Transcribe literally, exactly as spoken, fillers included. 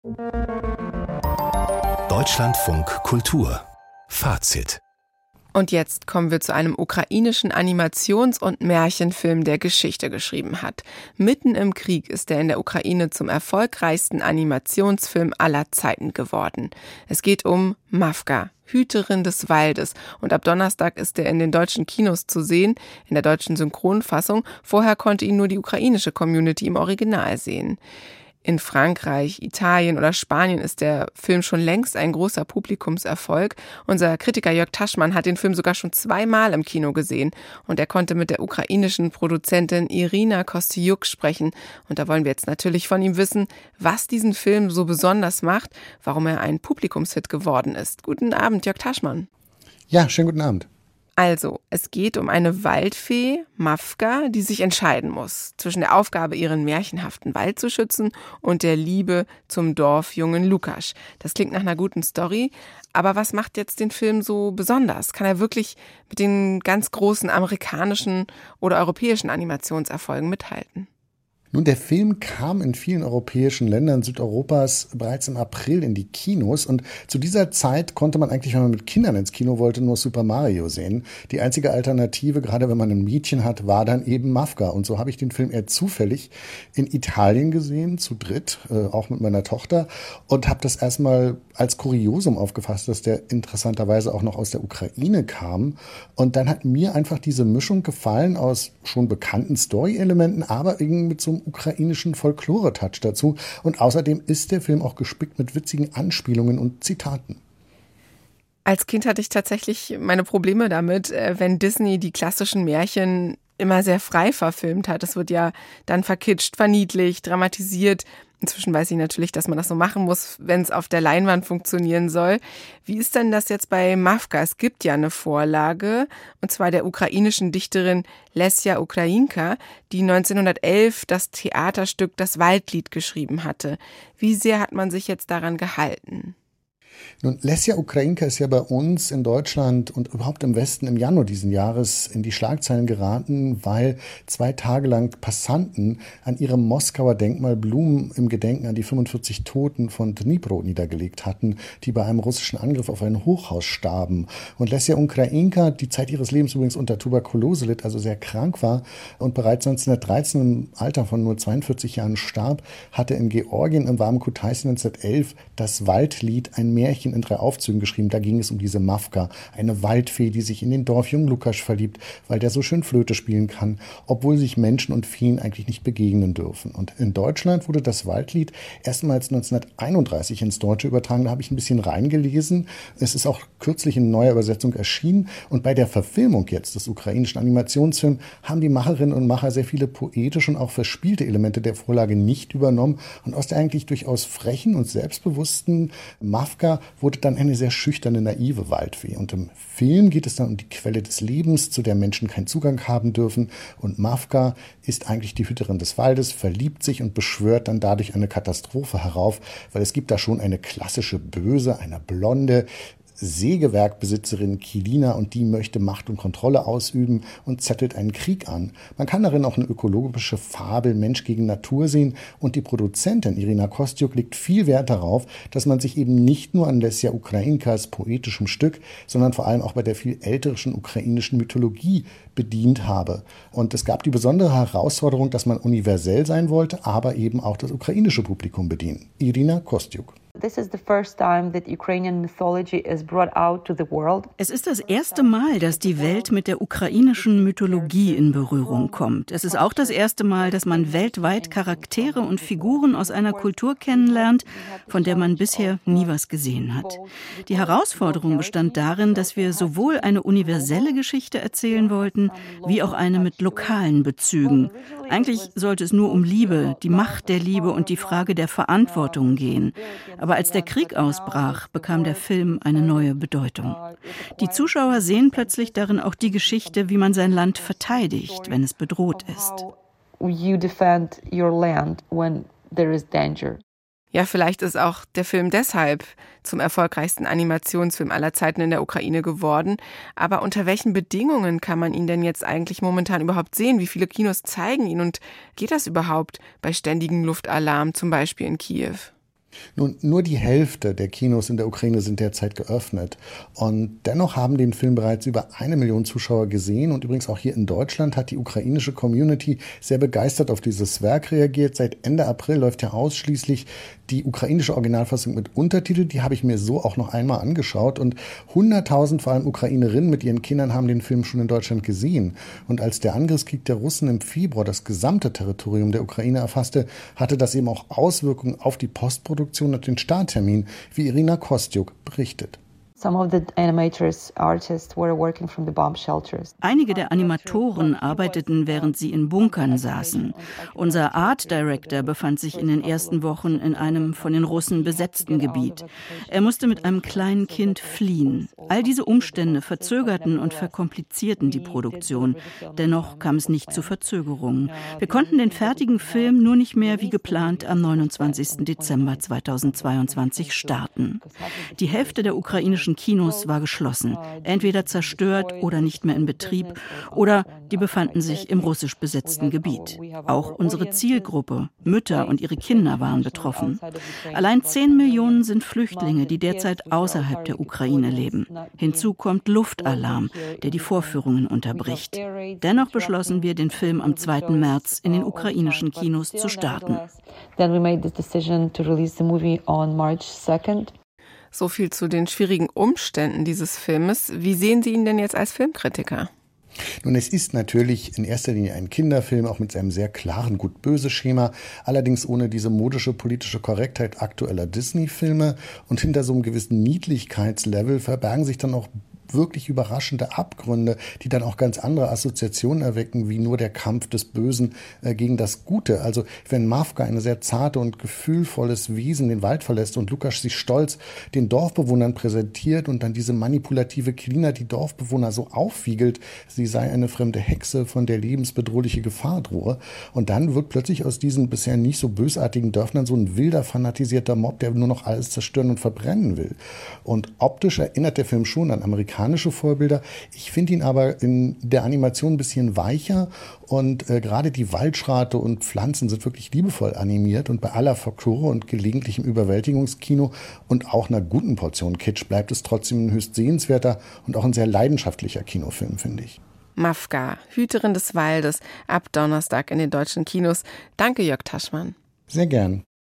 Deutschlandfunk Kultur Fazit. Und jetzt kommen wir zu einem ukrainischen Animations- und Märchenfilm, der Geschichte geschrieben hat. Mitten im Krieg ist er in der Ukraine zum erfolgreichsten Animationsfilm aller Zeiten geworden. Es geht um Mafka, Hüterin des Waldes. Und ab Donnerstag ist er in den deutschen Kinos zu sehen, in der deutschen Synchronfassung. Vorher konnte ihn nur die ukrainische Community im Original sehen. In Frankreich, Italien oder Spanien ist der Film schon längst ein großer Publikumserfolg. Unser Kritiker Jörg Taschmann hat den Film sogar schon zweimal im Kino gesehen. Und er konnte mit der ukrainischen Produzentin Irina Kostyuk sprechen. Und da wollen wir jetzt natürlich von ihm wissen, was diesen Film so besonders macht, warum er ein Publikumshit geworden ist. Guten Abend, Jörg Taschmann. Ja, schönen guten Abend. Also, es geht um eine Waldfee, Mafka, die sich entscheiden muss zwischen der Aufgabe, ihren märchenhaften Wald zu schützen und der Liebe zum Dorfjungen Lukas. Das klingt nach einer guten Story, aber was macht jetzt den Film so besonders? Kann er wirklich mit den ganz großen amerikanischen oder europäischen Animationserfolgen mithalten? Nun, der Film kam in vielen europäischen Ländern Südeuropas bereits im April in die Kinos und zu dieser Zeit konnte man eigentlich, wenn man mit Kindern ins Kino wollte, nur Super Mario sehen. Die einzige Alternative, gerade wenn man ein Mädchen hat, war dann eben Mafka. Und so habe ich den Film eher zufällig in Italien gesehen, zu dritt, äh, auch mit meiner Tochter, und habe das erstmal als Kuriosum aufgefasst, dass der interessanterweise auch noch aus der Ukraine kam. Und dann hat mir einfach diese Mischung gefallen aus schon bekannten Story-Elementen, aber irgendwie mit so einem ukrainischen Folklore-Touch dazu. Und außerdem ist der Film auch gespickt mit witzigen Anspielungen und Zitaten. Als Kind hatte ich tatsächlich meine Probleme damit, wenn Disney die klassischen Märchen immer sehr frei verfilmt hat. Es wird ja dann verkitscht, verniedlicht, dramatisiert. Inzwischen weiß ich natürlich, dass man das so machen muss, wenn es auf der Leinwand funktionieren soll. Wie ist denn das jetzt bei Mafka? Es gibt ja eine Vorlage, und zwar der ukrainischen Dichterin Lesja Ukrainka, die neunzehnhundertelf das Theaterstück Das Waldlied geschrieben hatte. Wie sehr hat man sich jetzt daran gehalten? Nun, Lesja Ukrainka ist ja bei uns in Deutschland und überhaupt im Westen im Januar diesen Jahres in die Schlagzeilen geraten, weil zwei Tage lang Passanten an ihrem Moskauer Denkmal Blumen im Gedenken an die fünfundvierzig Toten von Dnipro niedergelegt hatten, die bei einem russischen Angriff auf ein Hochhaus starben. Und Lesja Ukrainka, die Zeit ihres Lebens übrigens unter Tuberkulose litt, also sehr krank war und bereits neunzehnhundertdreizehn im Alter von nur zweiundvierzig Jahren starb, hatte in Georgien im warmen Kutaisi neunzehnhundertelf das Waldlied, ein Märchen in drei Aufzügen geschrieben. Da ging es um diese Mafka, eine Waldfee, die sich in den Dorfjungen Lukas verliebt, weil der so schön Flöte spielen kann, obwohl sich Menschen und Feen eigentlich nicht begegnen dürfen. Und in Deutschland wurde das Waldlied erstmals neunzehnhunderteinunddreißig ins Deutsche übertragen. Da habe ich ein bisschen reingelesen. Es ist auch kürzlich in neuer Übersetzung erschienen. Und bei der Verfilmung jetzt des ukrainischen Animationsfilms haben die Macherinnen und Macher sehr viele poetische und auch verspielte Elemente der Vorlage nicht übernommen. Und aus der eigentlich durchaus frechen und selbstbewussten Mafka wurde dann eine sehr schüchterne, naive Waldfee. Und im Film geht es dann um die Quelle des Lebens, zu der Menschen keinen Zugang haben dürfen. Und Mafka ist eigentlich die Hüterin des Waldes, verliebt sich und beschwört dann dadurch eine Katastrophe herauf, weil es gibt da schon eine klassische Böse, eine blonde Sägewerkbesitzerin Kilina, und die möchte Macht und Kontrolle ausüben und zettelt einen Krieg an. Man kann darin auch eine ökologische Fabel Mensch gegen Natur sehen, und die Produzentin Irina Kostyuk legt viel Wert darauf, dass man sich eben nicht nur an Lesja Ukrainkas poetischem Stück, sondern vor allem auch bei der viel älteren ukrainischen Mythologie bedient habe. Und es gab die besondere Herausforderung, dass man universell sein wollte, aber eben auch das ukrainische Publikum bedienen. Irina Kostyuk. This is the first time that Ukrainian mythology is brought out to the world. Es ist das erste Mal, dass die Welt mit der ukrainischen Mythologie in Berührung kommt. Es ist auch das erste Mal, dass man weltweit Charaktere und Figuren aus einer Kultur kennenlernt, von der man bisher nie was gesehen hat. Die Herausforderung bestand darin, dass wir sowohl eine universelle Geschichte erzählen wollten, wie auch eine mit lokalen Bezügen. Eigentlich sollte es nur um Liebe, die Macht der Liebe und die Frage der Verantwortung gehen. Aber als der Krieg ausbrach, bekam der Film eine neue Bedeutung. Die Zuschauer sehen plötzlich darin auch die Geschichte, wie man sein Land verteidigt, wenn es bedroht ist. You defend your land when there is danger. Ja, vielleicht ist auch der Film deshalb zum erfolgreichsten Animationsfilm aller Zeiten in der Ukraine geworden. Aber unter welchen Bedingungen kann man ihn denn jetzt eigentlich momentan überhaupt sehen? Wie viele Kinos zeigen ihn? Und geht das überhaupt bei ständigem Luftalarm, zum Beispiel in Kiew? Nun, nur die Hälfte der Kinos in der Ukraine sind derzeit geöffnet. Und dennoch haben den Film bereits über eine Million Zuschauer gesehen. Und übrigens auch hier in Deutschland hat die ukrainische Community sehr begeistert auf dieses Werk reagiert. Seit Ende April läuft ja ausschließlich die ukrainische Originalfassung mit Untertitel. Die habe ich mir so auch noch einmal angeschaut. Und hunderttausend, vor allem Ukrainerinnen mit ihren Kindern, haben den Film schon in Deutschland gesehen. Und als der Angriffskrieg der Russen im Februar das gesamte Territorium der Ukraine erfasste, hatte das eben auch Auswirkungen auf die Postproduktion und den Starttermin, wie Irina Kostjuk berichtet. Einige der Animatoren arbeiteten, während sie in Bunkern saßen. Unser Art Director befand sich in den ersten Wochen in einem von den Russen besetzten Gebiet. Er musste mit einem kleinen Kind fliehen. All diese Umstände verzögerten und verkomplizierten die Produktion. Dennoch kam es nicht zu Verzögerungen. Wir konnten den fertigen Film nur nicht mehr wie geplant am neunundzwanzigsten Dezember zweitausendzweiundzwanzig starten. Die Hälfte der ukrainischen Kinos war geschlossen, entweder zerstört oder nicht mehr in Betrieb, oder die befanden sich im russisch besetzten Gebiet. Auch unsere Zielgruppe, Mütter und ihre Kinder, waren betroffen. Allein zehn Millionen sind Flüchtlinge, die derzeit außerhalb der Ukraine leben. Hinzu kommt Luftalarm, der die Vorführungen unterbricht. Dennoch beschlossen wir, den Film am zweiten März in den ukrainischen Kinos zu starten. So viel zu den schwierigen Umständen dieses Filmes. Wie sehen Sie ihn denn jetzt als Filmkritiker? Nun, es ist natürlich in erster Linie ein Kinderfilm, auch mit seinem sehr klaren Gut-Böse-Schema, allerdings ohne diese modische politische Korrektheit aktueller Disney-Filme. Und hinter so einem gewissen Niedlichkeitslevel verbergen sich dann auch wirklich überraschende Abgründe, die dann auch ganz andere Assoziationen erwecken, wie nur der Kampf des Bösen äh, gegen das Gute. Also wenn Mavka, eine sehr zarte und gefühlvolles Wesen, den Wald verlässt und Lukas sich stolz den Dorfbewohnern präsentiert und dann diese manipulative Klina die Dorfbewohner so aufwiegelt, sie sei eine fremde Hexe, von der lebensbedrohliche Gefahr drohe. Und dann wird plötzlich aus diesen bisher nicht so bösartigen Dörfern so ein wilder, fanatisierter Mob, der nur noch alles zerstören und verbrennen will. Und optisch erinnert der Film schon an amerikanische Vorbilder. Ich finde ihn aber in der Animation ein bisschen weicher und äh, gerade die Waldschrate und Pflanzen sind wirklich liebevoll animiert und bei aller Folklore und gelegentlichem Überwältigungskino und auch einer guten Portion Kitsch bleibt es trotzdem ein höchst sehenswerter und auch ein sehr leidenschaftlicher Kinofilm, finde ich. Mavka, Hüterin des Waldes, ab Donnerstag in den deutschen Kinos. Danke, Jörg Taschmann. Sehr gern.